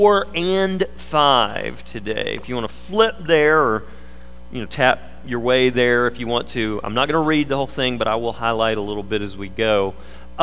4 and 5 today. If you want to flip there or tap your way there if you want to. I'm not going to read the whole thing, but I will highlight a little bit as we go.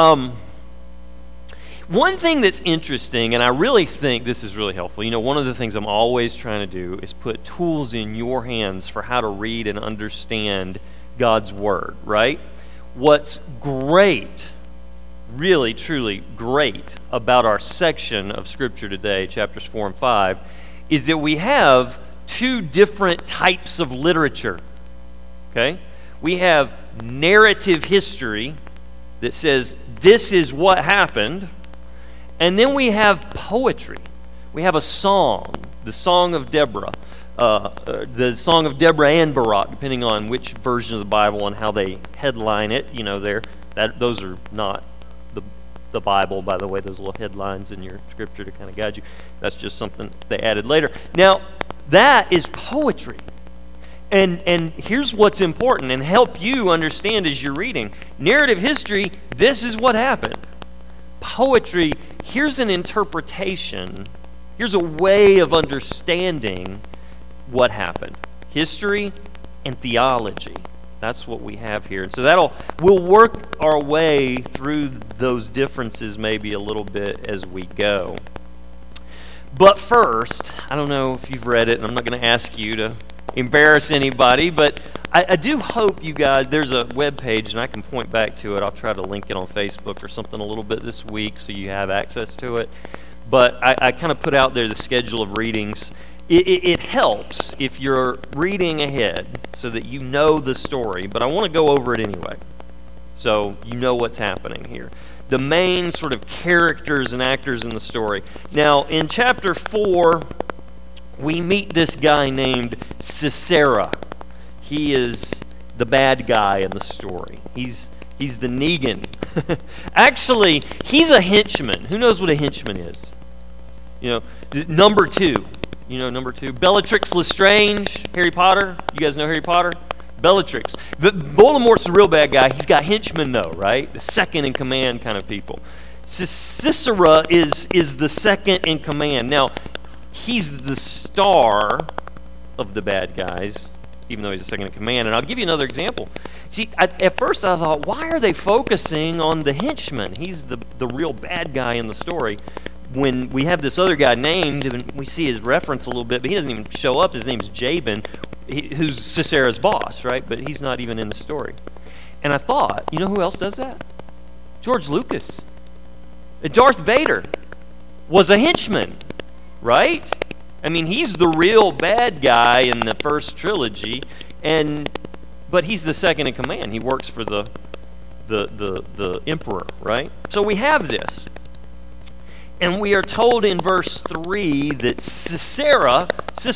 One thing that's interesting, and I really think this is really helpful, one of the things I'm always trying to do is put tools in your hands for how to read and understand God's Word, right? What's great, really, truly great about our section of Scripture today, chapters 4 and 5, is that we have two different types of literature, okay? We have narrative history that says this is what happened, and then we have poetry. We have a song, the Song of Deborah, the Song of Deborah and Barak, depending on which version of the Bible and how they headline it. Those are not the Bible, by the way, those little headlines in your scripture to kind of guide you. That's just something they added later. Now, that is poetry. And here's what's important and help you understand as you're reading. Narrative history, this is what happened. Poetry, here's an interpretation. Here's a way of understanding what happened. History and theology. That's what we have here. And so we'll work our way through those differences maybe a little bit as we go. But first, I don't know if you've read it, and I'm not going to ask you to embarrass anybody, but I do hope you guys, there's a web page, and I can point back to it. I'll try to link it on Facebook or something a little bit this week so you have access to it. But I kind of put out there the schedule of readings. It helps if you're reading ahead so that you know the story, but I want to go over it anyway so you know what's happening here. The main sort of characters and actors in the story. Now, in chapter 4, we meet this guy named Sisera. He is the bad guy in the story. He's the Negan. Actually, he's a henchman. Who knows what a henchman is? Number 2. Number 2. Bellatrix Lestrange, Harry Potter. You guys know Harry Potter? Bellatrix. Voldemort's the real bad guy. He's got henchmen, though, right? The second in command kind of people. Sisera is the second in command. Now, he's the star of the bad guys, even though he's the second in command. And I'll give you another example. See, at first I thought, why are they focusing on the henchman? He's the real bad guy in the story. When we have this other guy named, and we see his reference a little bit, but he doesn't even show up. His name's Jabin, who's Sisera's boss, right? But he's not even in the story. And I thought, who else does that? George Lucas. Darth Vader was a henchman, right? I mean, he's the real bad guy in the first trilogy, but he's the second in command. He works for the emperor, right? So we have this. And we are told in verse 3 that Sisera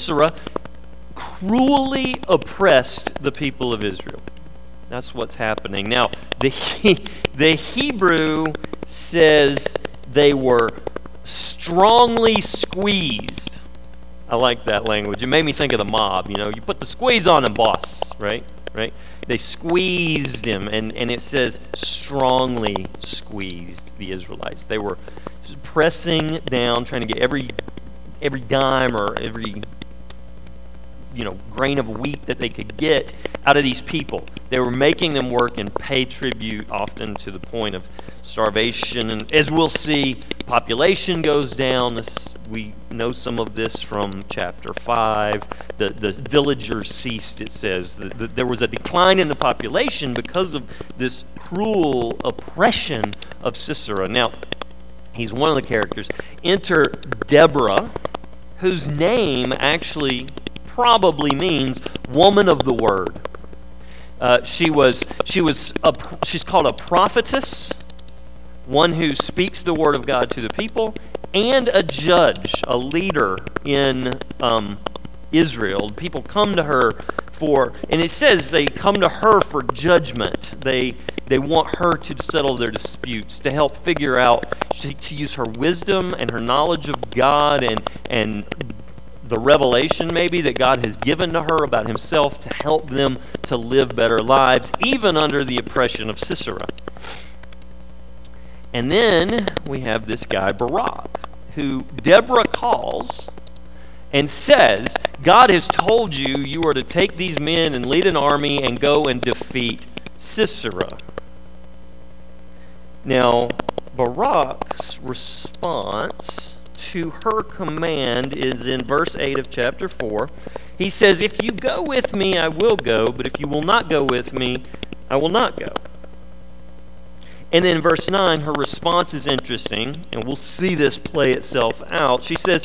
cruelly oppressed the people of Israel. That's what's happening. Now, the Hebrew says they were strongly squeezed. I like that language. It made me think of the mob. You put the squeeze on him, boss, right? They squeezed him, and it says strongly squeezed the Israelites. They were pressing down, trying to get every dime or every grain of wheat that they could get out of these people. They were making them work and pay tribute, often to the point of starvation. And as we'll see, population goes down. We know some of this from chapter 5. The villagers ceased, it says. There was a decline in the population because of this cruel oppression of Sisera. Now, he's one of the characters. Enter Deborah, whose name actually probably means woman of the word. She's called a prophetess, one who speaks the word of God to the people, and a judge, a leader in Israel. People come to her and it says they come to her for judgment. They want her to settle their disputes, to help figure out, to use her wisdom and her knowledge of God and the revelation maybe that God has given to her about himself to help them to live better lives, even under the oppression of Sisera. And then we have this guy Barak, who Deborah calls and says, God has told you you are to take these men and lead an army and go and defeat Sisera. Now, Barak's response to her command is in verse 8 of chapter 4. He says, if you go with me, I will go, but if you will not go with me, I will not go. And then in verse 9, her response is interesting, and we'll see this play itself out. She says,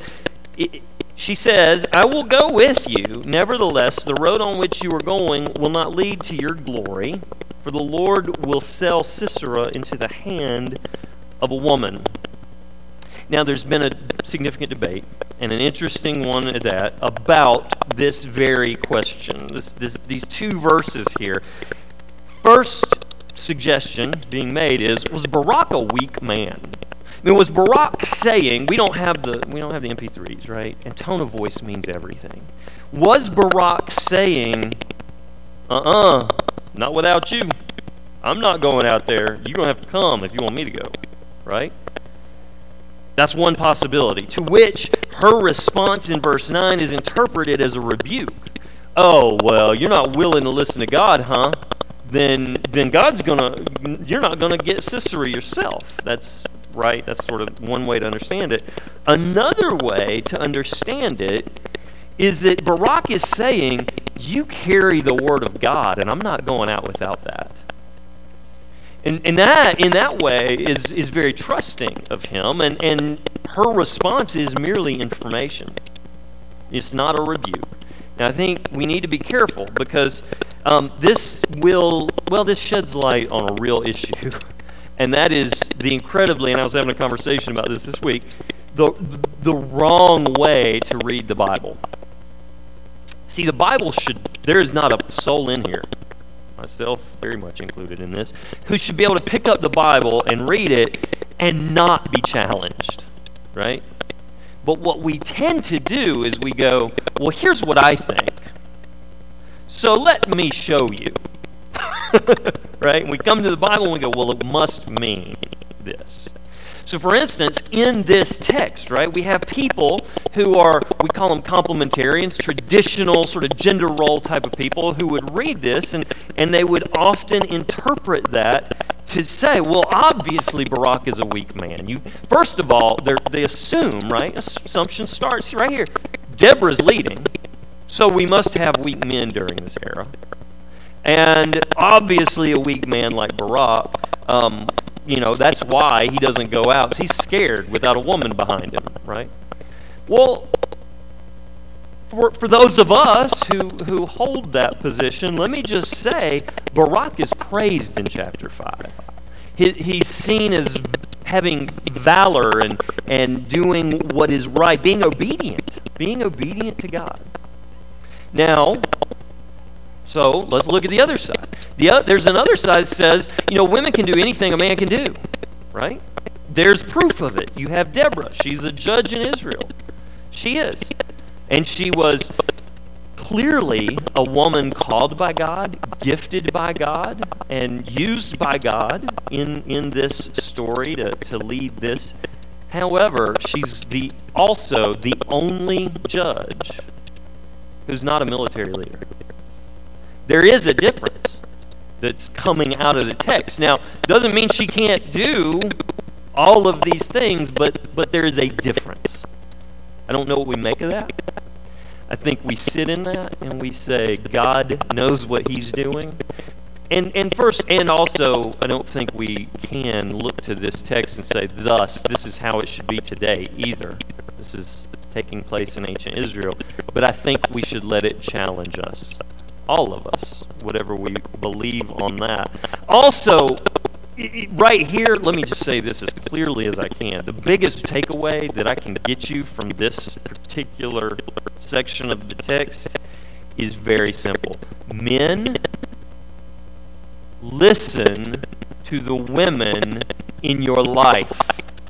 I will go with you. Nevertheless, the road on which you are going will not lead to your glory, for the Lord will sell Sisera into the hand of a woman. Now, there's been a significant debate, and an interesting one at that, about this very question. These two verses here. First suggestion being made is, was Barak a weak man? I mean, was Barak saying, we don't have the MP3s, right? And tone of voice means everything. Was Barak saying, not without you. I'm not going out there. You're going to have to come if you want me to go, right? That's one possibility, to which her response in verse 9 is interpreted as a rebuke. Oh, well, you're not willing to listen to God, huh? Then you're not gonna get Sisera yourself. That's right. That's sort of one way to understand it. Another way to understand it is that Barak is saying, you carry the word of God, and I'm not going out without that. And that, in that way, is very trusting of him, and her response is merely information. It's not a rebuke. Now, I think we need to be careful, because this sheds light on a real issue, and that is the incredibly, and I was having a conversation about this week, the wrong way to read the Bible. See, the Bible there is not a soul in here, myself very much included in this, who should be able to pick up the Bible and read it and not be challenged, right? But what we tend to do is we go, well, here's what I think, so let me show you. Right? And we come to the Bible and we go, well, it must mean this. So, for instance, in this text, right, we have people who are, we call them complementarians, traditional sort of gender role type of people who would read this, and they would often interpret that to say, well, obviously Barak is a weak man. First of all, they assume, right, assumption starts right here. Deborah's leading, so we must have weak men during this era. And obviously a weak man like Barak, that's why he doesn't go out. He's scared without a woman behind him, right? Well, for those of us who hold that position, let me just say, Barak is praised in chapter 5. He's seen as having valor and doing what is right, being obedient to God. Now, so let's look at the other side. There's another side that says, women can do anything a man can do, right? There's proof of it. You have Deborah. She's a judge in Israel. She is. And she was clearly a woman called by God, gifted by God, and used by God in this story to lead this. However, she's also the only judge who's not a military leader. There is a difference that's coming out of the text. Now, doesn't mean she can't do all of these things, but there is a difference. I don't know what we make of that. I think we sit in that and we say, God knows what he's doing. And first, and also, I don't think we can look to this text and say, thus, this is how it should be today either. This is taking place in ancient Israel. But I think we should let it challenge us. All of us, whatever we believe on that. Also, right here, let me just say this as clearly as I can. The biggest takeaway that I can get you from this particular section of the text is very simple. Men, listen to the women in your life.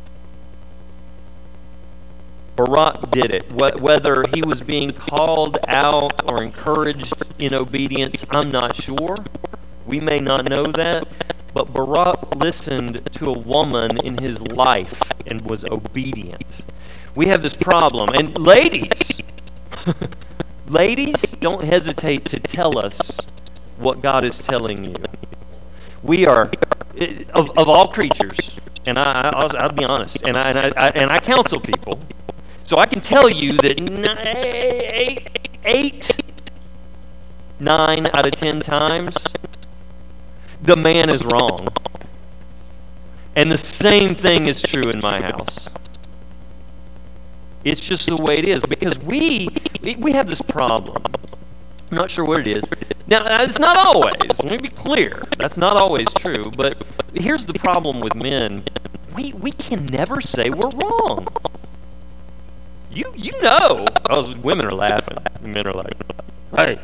Barak did it. Whether he was being called out or encouraged in obedience, I'm not sure. We may not know that. But Barak listened to a woman in his life and was obedient. we have this problem. And ladies, ladies, don't hesitate to tell us what God is telling you. We are, of all creatures, and I'll be honest, and I counsel people, so I can tell you that 9 out of 10 times, the man is wrong. And the same thing is true in my house. It's just the way it is, because we have this problem. I'm not sure what it is. Now, it's not always. Let me be clear. That's not always true. But here's the problem with men. We can never say we're wrong. You know. Oh, women are laughing. Men are like, hey.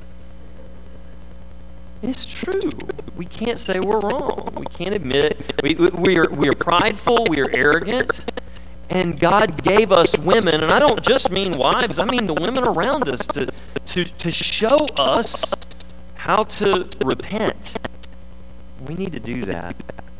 It's true. We can't say we're wrong. We can't admit it. We are prideful. We are arrogant. And God gave us women, and I don't just mean wives. I mean the women around us to show us how to repent. We need to do that.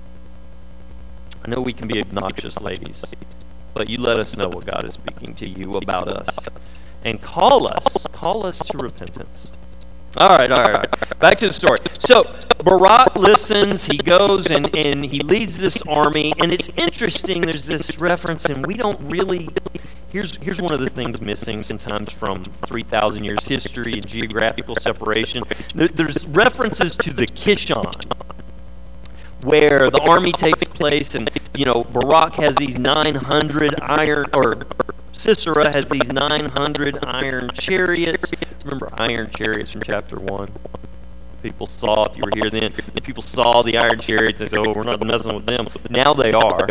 I know we can be obnoxious, ladies, but you let us know what God is speaking to you about us, and call us to repentance. All right. Back to the story. So Barak listens, he goes, and he leads this army, and it's interesting, there's this reference, and we don't really, here's one of the things missing sometimes from 3,000 years history and geographical separation. There's references to the Kishon, where the army takes place, and, Barak has these 900 iron, or Sisera has these 900 iron chariots. Remember iron chariots from chapter 1? People saw, if you were here then, people saw the iron chariots and said, oh, we're not messing with them. Now they are.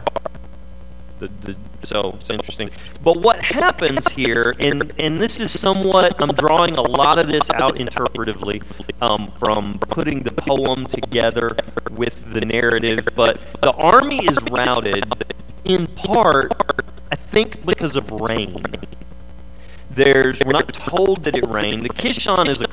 So it's interesting. But what happens here, and this is somewhat, I'm drawing a lot of this out interpretively from putting the poem together with the narrative, but the army is routed in part, I think, because of rain. We're not told that it rained. The Kishon is a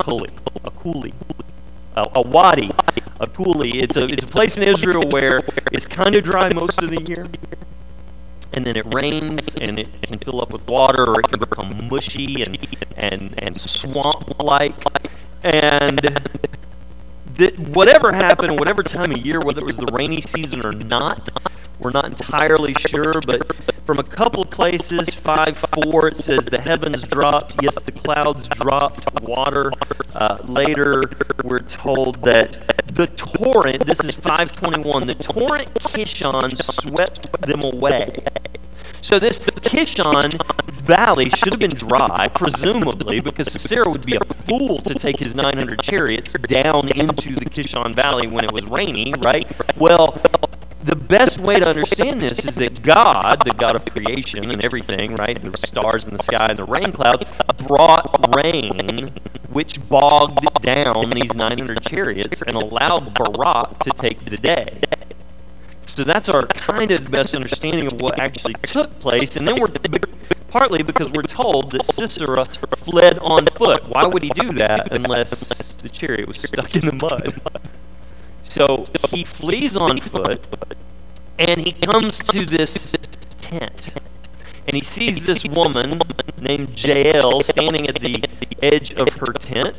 wadi, a coulee. It's a place in Israel where it's kind of dry most of the year, and then it rains, and it can fill up with water, or it can become mushy and swamp-like. And whatever happened, whatever time of year, whether it was the rainy season or not, we're not entirely sure, but from a couple places, 5:4, it says the heavens dropped. Yes, the clouds dropped water. Later, we're told that the torrent, this is 5:21, the torrent Kishon swept them away. So this Kishon Valley should have been dry, presumably, because Sisera would be a fool to take his 900 chariots down into the Kishon Valley when it was rainy, right? Well, the best way to understand this is that God, the God of creation and everything, right, the stars in the sky and the rain clouds, brought rain, which bogged down these 900 chariots and allowed Barak to take the day. So that's our kind of best understanding of what actually took place. And then we're partly because we're told that Sisera fled on foot. Why would he do that unless the chariot was stuck in the mud? So he flees on foot, and he comes to this tent, and he sees this woman named Jael standing at the edge of her tent,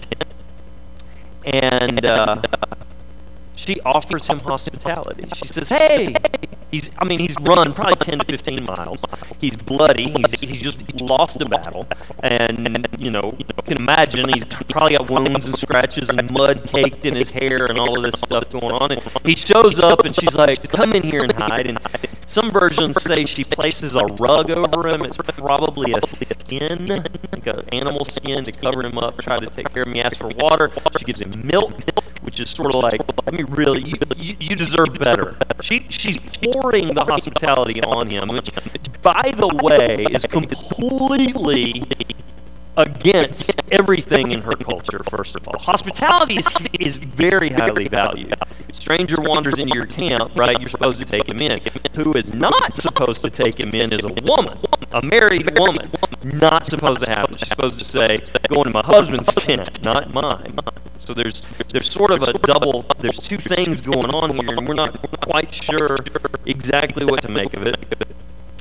and she offers him hospitality. She says, hey, he's run probably 10 to 15 miles. He's bloody. He's just lost a battle. And, you can imagine he's probably got wounds and scratches and mud caked in his hair and all of this stuff going on. And he shows up, and she's like, come in here and hide. And some versions say she places a rug over him. It's probably a skin, like an animal skin, to cover him up, try to take care of him. He asks for water. She gives him milk, which is sort of like, you deserve better. She's pouring the hospitality on him, which, by the way, is completely against everything in her culture, first of all. Hospitality is very highly valued. Stranger wanders into your camp, right? You're supposed to take him in. Who is not supposed to take him in is a woman, a married woman. Not supposed to happen. She's supposed to say, go into my husband's tent, not mine. So there's sort of a double, there's two things going on here, and we're not quite sure exactly what to make of it.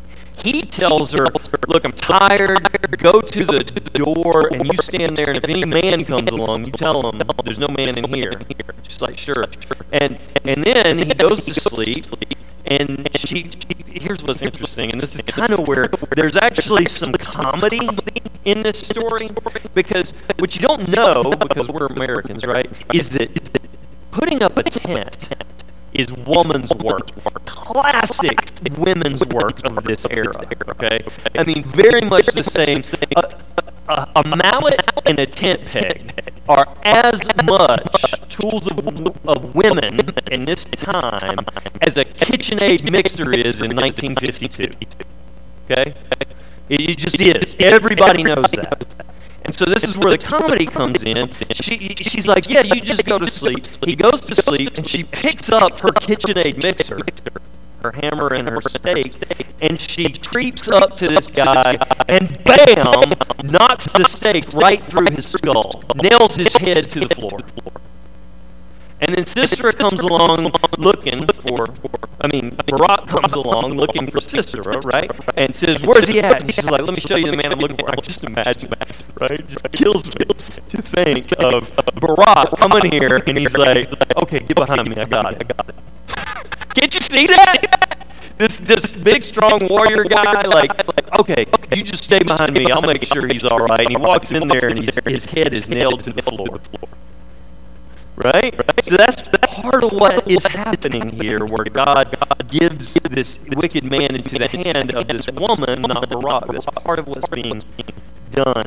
he tells her, look, I'm tired, go to the door, and you stand there, and if any man comes along, you tell him, there's no man in here. She's like, sure. And then he goes to sleep, and here's what's interesting, and this is kind of where there's actually some comedy in this story, because what you don't know, because we're Americans, right, is that putting up a tent is woman's work. Classic women's work of this era, okay? I mean, very much the same. A mallet and a tent peg are as much tools of women in this time as a KitchenAid mixer is in 1952, okay? It just is. Everybody knows that. And so this is where the comedy comes in. She's like, yeah, you just go to sleep. He goes to sleep, and she picks up her KitchenAid mixer, her hammer and her stake, and she creeps up to this guy, and bam, knocks the stake right through his skull, nails his head to the floor. And then Sisera comes along looking for, Barak comes along looking for Sisera, right? And says, where's he at? And she's like, let me show you the man I'm looking for. I can just imagine, right? It just kills me to think of Barak coming here, and he's like, okay, get behind me, I got it. Can't you see that? This big, strong warrior guy, like, okay, you just stay behind me, I'll make sure he's all right. And he walks in there, and his head is nailed to the floor. Right? So that's part of what is happening here, where God gives this wicked man into the hand of this woman, not Barak. That's part of what's being done.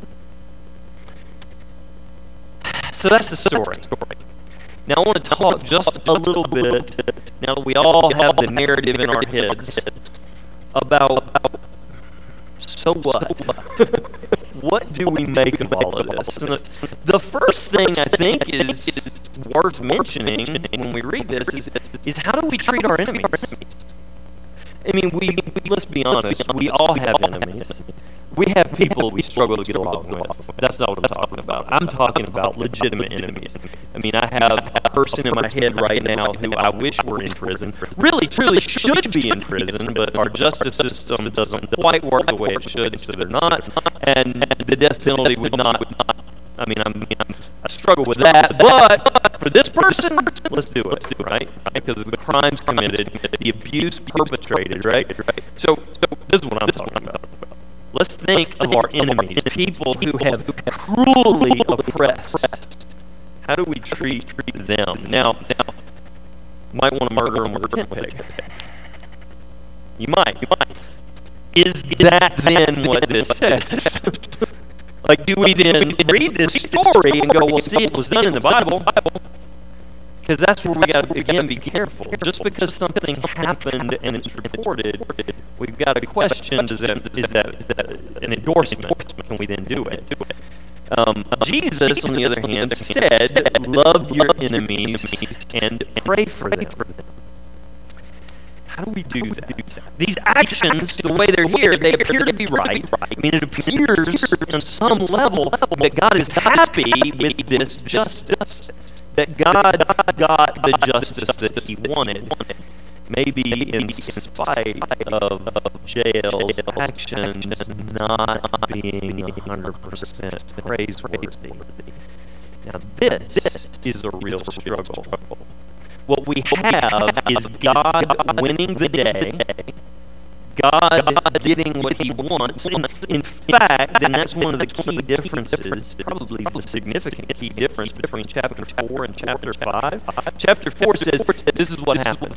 So that's the story. Now I want to talk just a little bit, now that we all have the narrative in our heads, about so what? What do we make of all of this? And the first thing I think is worth mentioning when we read this is how do we treat our enemies? I mean, let's be honest, we all have enemies. We have people we struggle to get along with. That's not what I'm talking about. I'm talking about legitimate enemies. I mean, I have a person in my head right now who I wish were in prison. Really, truly should be in prison, but our justice system doesn't quite work the way it should, so they're not. And the death penalty would not. I struggle with that, but for this person, let's do it, right? Because of the crimes committed, the abuse perpetrated, right? So this is what I'm talking about. Let's think of our enemies, people who have cruelly oppressed. How do we treat them? Now, you might want to murder them with a tent peg. You might. Is that then what this says? Like, do we then read this story and go, well, see, it was done in the Bible? Because that's where we got to, again, be careful. Just because something happened and it's reported, we've got to question, is that an endorsement? Can we then do it? Jesus, on the other hand, said, love your enemies and pray for them. How do we do that? These actions, the way they're here, they appear to be right. I mean, it appears on some level that God is happy with this justice, that God got the justice that he wanted, maybe in spite of Jael's actions not being 100% praiseworthy. Now, this is a real struggle. What we have is God winning the day, God getting what he wants. In fact, and that's one of the key differences, probably the significant key difference between chapter 4 and chapter 5. Chapter 4 says, this is what happened.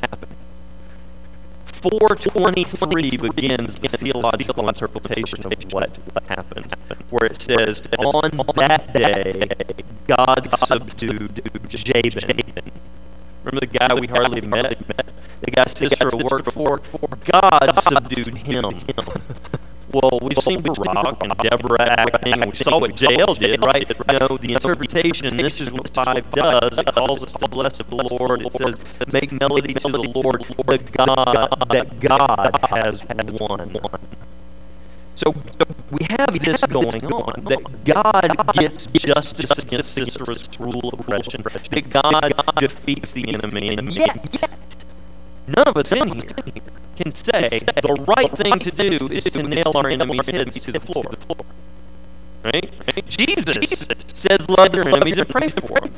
4:23 begins the theological interpretation of what happened, where it says, on that day, God subdued Jabin. Remember the guy we hardly met? The guy Sisera worked for? God subdued him. Well, we've seen Barak and Deborah acting, and we saw what Jael did, right? The interpretation, this is what 5 does. It calls us to bless the Lord. It says, make melody to the Lord, the God that God has won. So we have this going on, that God gets justice against Sisera's cruel oppression, that God defeats the enemy, and yet None of us in here can say the right thing to do is to nail our enemies' heads to the floor. Right? Jesus says love your enemies and pray for them.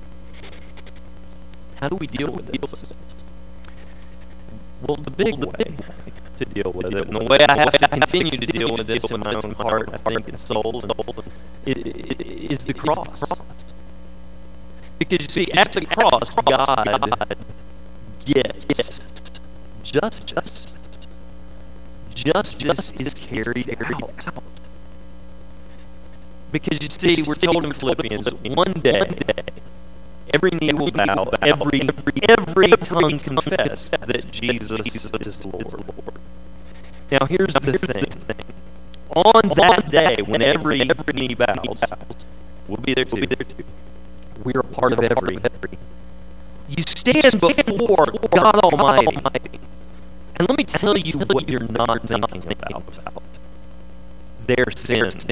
How do we deal with this? Well, the big way to deal with it, and the way I have to continue to deal with this in my own heart, I think, and soul, is the cross. Because you see, at the cross, God gets justice. Justice is carried out. Because you see, we're told in Philippians that one day, every knee will bow, every tongue confess that Jesus is Lord. Now here's the thing. On that day, when every knee bows, we'll be there too. We are a part of every. You stand before God Almighty. And let me tell you what you're not thinking about. Their sins.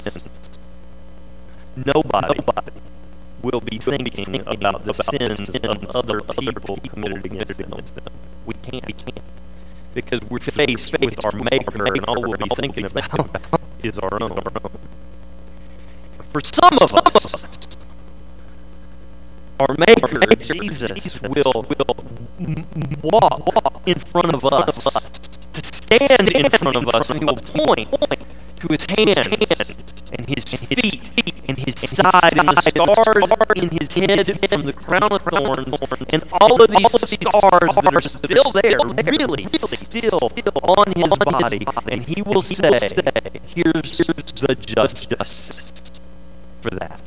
Nobody will be thinking about the sins of other people committed against them. We can't. Because we're faced with our Maker, and all we'll be thinking about is our own. For some of us, our Maker, Jesus, will walk in front of us, to stand in front of us, and he will point to his hands and his feet and his side and the scars in his head from the crown of thorns and all of these scars that are still there, really still on his body. And he will say, here's the justice for that.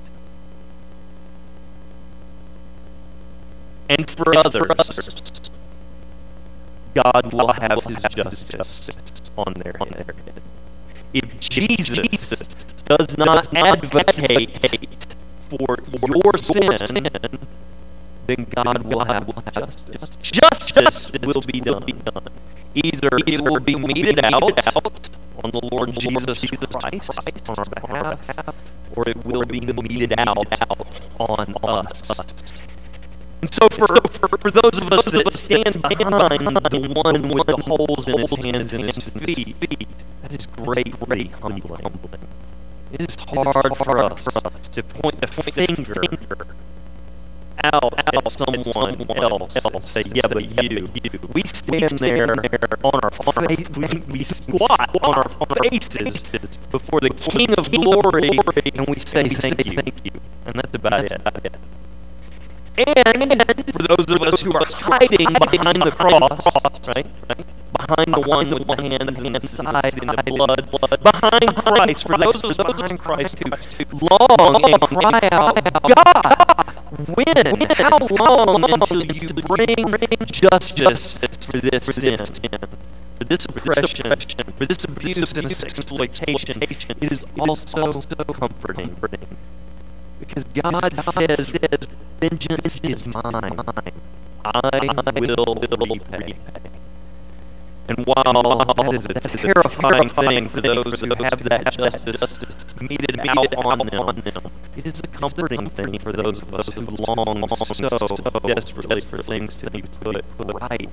And for others, God will have his justice on their head. If Jesus does not advocate for your sin, then God will have justice. Justice will be done. Either it will be meted out on the Lord Jesus Christ on our behalf, or it will be meted out on us. And so for those of us that stand behind the one with the holes in his hands and his feet, that is greatly humbling. It is hard for us to point the finger out at someone else and say, yeah, but you. We stand there on our face, we squat on our faces before the King of Glory, and we say, thank you. And that's about it. And for those of us who are hiding behind the cross, right? Behind the one with the hands and the side and the blood, behind Christ, for those of us behind Christ who long and cry out, God, when? How long until you bring justice for this sin, for this oppression, for this abuse and this exploitation? It is also comforting. Because God says, vengeance is mine. I will repay. And while that is a terrifying thing for those who have that justice meted out on them, it is a comforting thing for those of us who long so desperately for things to be put right.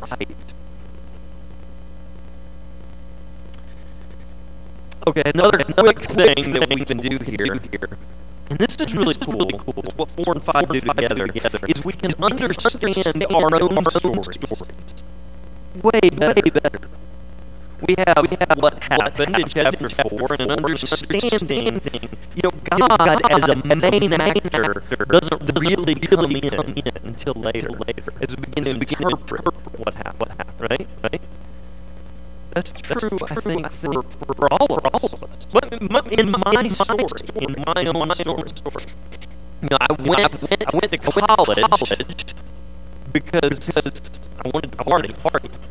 Okay, another quick thing that we can do here, and this is really cool, what 4 and 5 do together, is we can understand our own stories way better. We have what happened in chapter 4 and an understanding, God as a main actor doesn't really come in until later, as we begin to interpret what happened, right? That's true, I think, for all of us. But in my story, in my own story, I went to college because I wanted to party.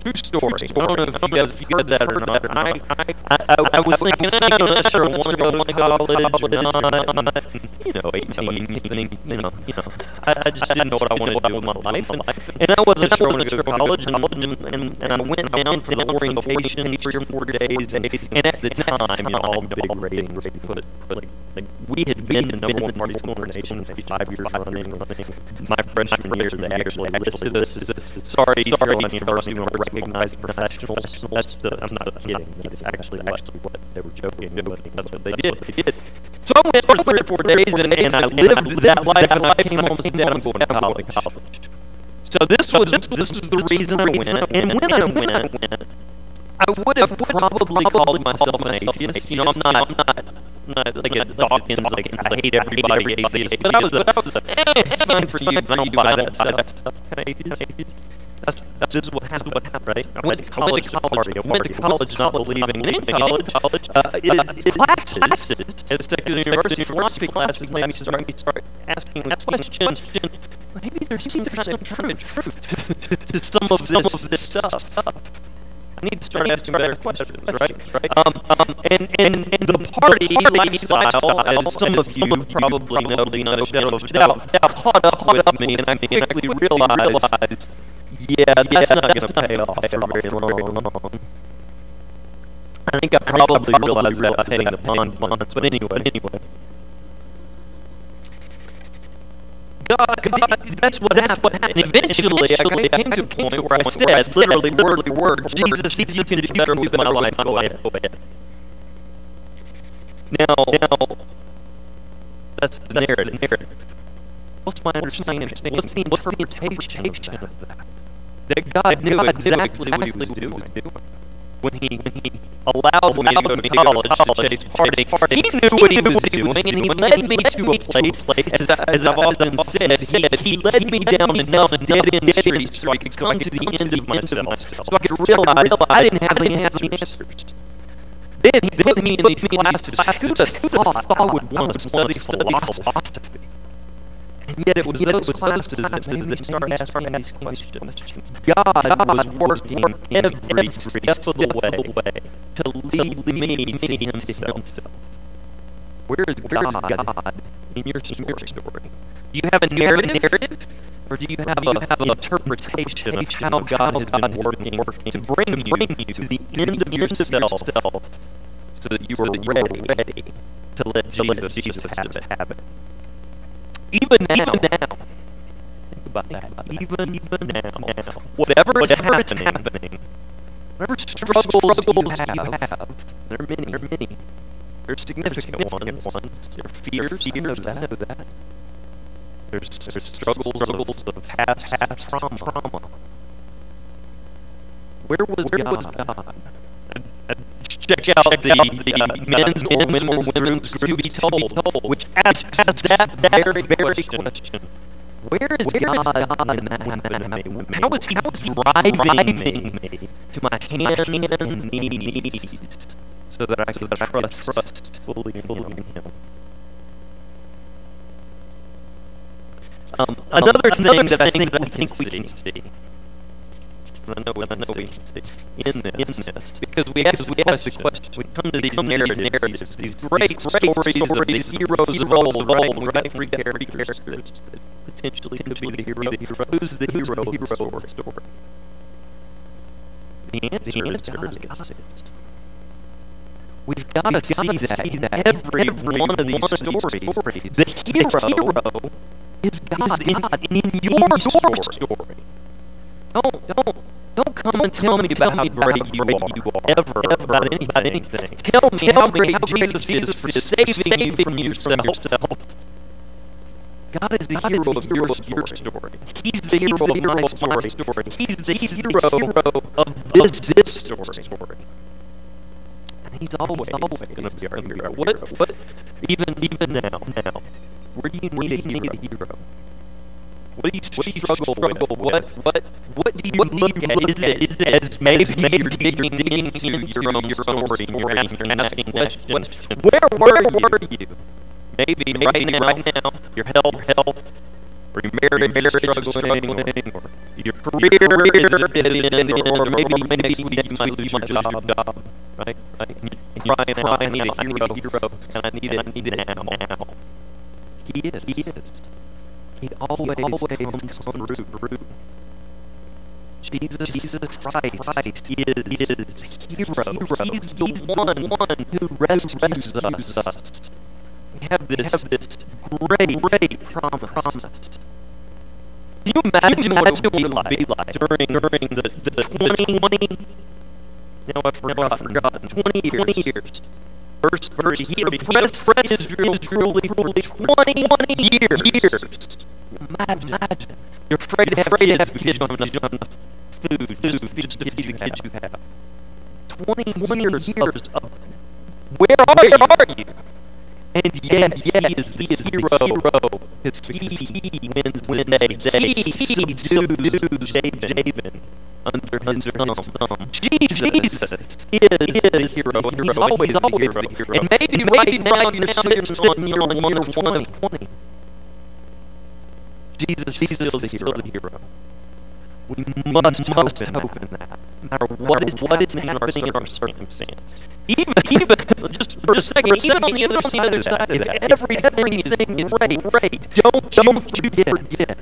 True story. I don't know if you guys have heard that or not. I was thinking, I'm not sure I want to go to college or not. 18, I just didn't know what I wanted to do with my life. And I wasn't sure I wanted to go to college. And I went down for the orientation 3 or 4 days. And at the time, all the big ratings put we had been the number 1 party school in the nation for 5 years running. My freshman year, they actually listed us as, sorry, Carolina University, we don't recognize professionals. I'm not kidding. That's actually what they were joking, but that's what they did. So I went for 3 or 4 days, and I lived that life, and I came home and said, I'm going to college. So this was the reason I went, and when I went, I would have probably called myself an atheist. I'm not like a Dawkins, like I hate everybody atheist. But I was it's fine for you if I don't buy that stuff. Kind of atheist. This is what happened, right? I went to college not believing in college. Classes at secular university, philosophy classes made me start asking questions. Maybe there's some kind of truth to some of this stuff. I need to start asking better questions, right? And the party lifestyle, as some of you probably know, no shadow of a doubt, caught up with me, and I quickly realized, that's not going to pay off for very long. I think I probably realized that by hitting the pond once, but anyway. God, that's what happened. And eventually, I came to a point where I said, literally, word for word, Jesus, you can do better with my life. Go ahead. Now, that's the narrative. What's my understanding? What's the interpretation of that? That God knew exactly what he was doing. When he allowed me to go to college to chase party, he knew what he was doing, and he led me to a place, as I've often said, he led me down enough dead-end streets so I could come to the end of myself, so I could realize I didn't have any answers. Then he put me in these classes. Who would have thought I would want to study philosophy? And yet it was those classes that made me start asking these questions. God was working every step of the way to lead me to himself. Where is God in your story? Do you have a narrative? Or do you have an interpretation of how God has been working to bring you to the end of yourself so that you are ready to let Jesus have it? Even now, think about that. Even now, whatever is happening, whatever struggles you have, there are many. There's significant ones. There are fears. I know that. There's struggles of past trauma. Where was God? Check out the men's or women's to be told, which asks that very question. Where is God in that happening? How is he driving me to my hands and knees so that I can trust fully in him? Another thing that I think we see. I know we can see in this, because we ask the question, we come to these narratives, these great stories of these heroes of old, right? Three characters that potentially could be the hero. Who's the hero of the story? The answer is God. We've got to see that in every one of these stories. The hero is God in your story. Don't come and tell me about how great you are, ever, about anything. Tell me how great Jesus is for saving you from yourself. God is the hero of your story. He's the hero of my story. He's the hero of this story. And he's always going to be our hero. What? Even now, where do you need a hero? What do you struggle with? What do you look at? Is it as maybe you're digging into your own story and you're asking questions? Where were you? Maybe right now, your health, or your marriage is struggling, or your career is at a dead end, or maybe you might lose your job, right? And you're crying out, I need a hero, and I need it now. He is. He always comes through. Jesus Christ is hero. He's the one who rescues us. We have this great promise. Can you imagine what it would be like during the 20? Now I've forgotten. 20 years. Verse 30. He oppressed Israel cruelly for 20 years. Imagine. You're afraid to have kids because you don't have enough food just to feed the kids you have. 20 years of where are you? And yet he is the hero because he wins the day. He subdues Jabin under his thumb. Jesus is the hero, and he's always the hero. And maybe right now you're sitting on your 120. Jesus is still the hero. We must hope in that, no matter what is happening in our circumstance. Even just for a second, even on the other side, if everything is great, don't you forget.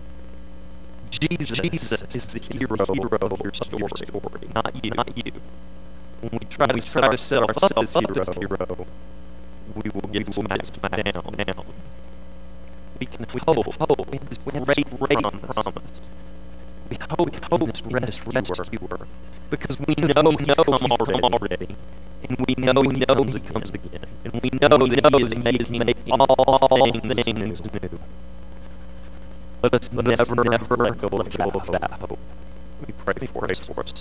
Jesus is the hero of your story, not you. When we try to set ourselves up as hero, we will get smacked down. We can hope in this great promise. We hope in this rescuer, because we know he come already, and we know he comes again, and we know that he is making all things new. Let us never let go of that hope. We pray for us.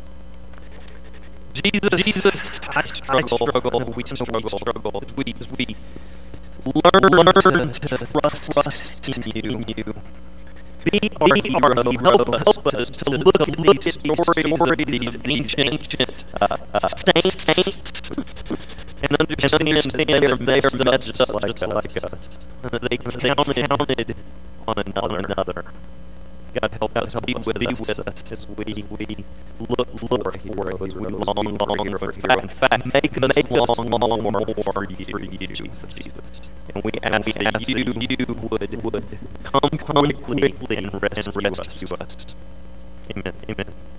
Jesus, I struggle. We struggle. As we learn to trust in you. Be our hero. Help us to look at these stories of these ancient saints and understand that they are messed up like us. And that they counted on another. God, help us be with us as we look for a hero, as we long for a hero. In fact, make us long more for you, Jesus. And we ask that you would come quickly and rescue us. Amen.